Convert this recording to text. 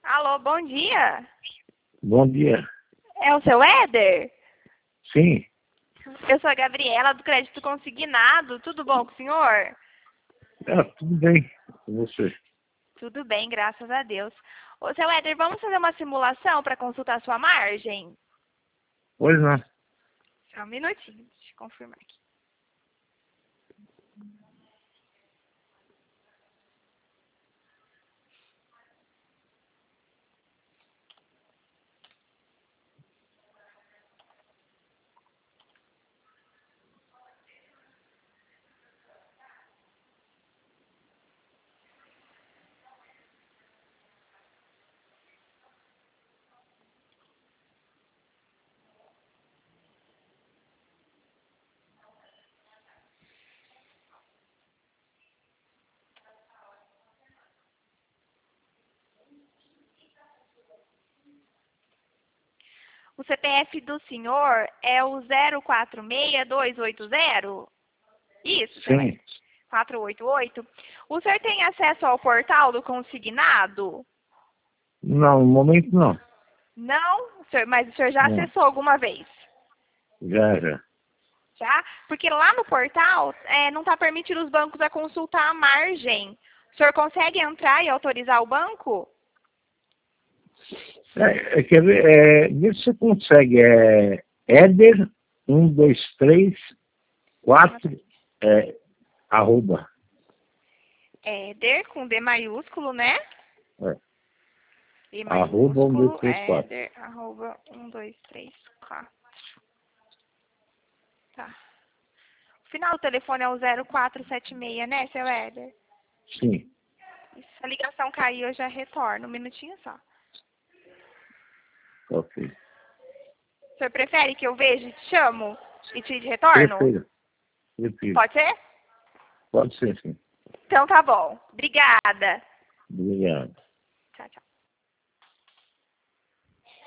Alô, bom dia. Bom dia. É o seu Éder? Sim, Eu sou a Gabriela, do Crédito Consignado. Tudo bom com o senhor? tudo bem com você. Tudo bem, graças a Deus. Ô, seu Éder, vamos fazer uma simulação para consultar sua margem? Pois não. Só um minutinho, deixa eu confirmar aqui. O CPF do senhor é o 046280? Isso, seu Sim. Éder. 488. O senhor tem acesso ao portal do consignado? Não, no momento não. Não, mas o senhor já Não. acessou alguma vez? Já. Já? Porque lá no portal não está permitindo os bancos a consultar a margem. O senhor consegue entrar e autorizar o banco? Quer ver, vê se você consegue. Éder 1234 arroba. Éder com D maiúsculo, né? É, D arroba maiúsculo, 1234. Éder, arroba 1234. Tá. O final do telefone é o 0476, né, seu Éder? Sim, Se a ligação cair, eu já retorno. Um minutinho só. ok. O senhor prefere que eu veja e te chamo e te retorno? Prefiro. Pode ser? Pode ser, sim. Então tá bom. Obrigada. Obrigado.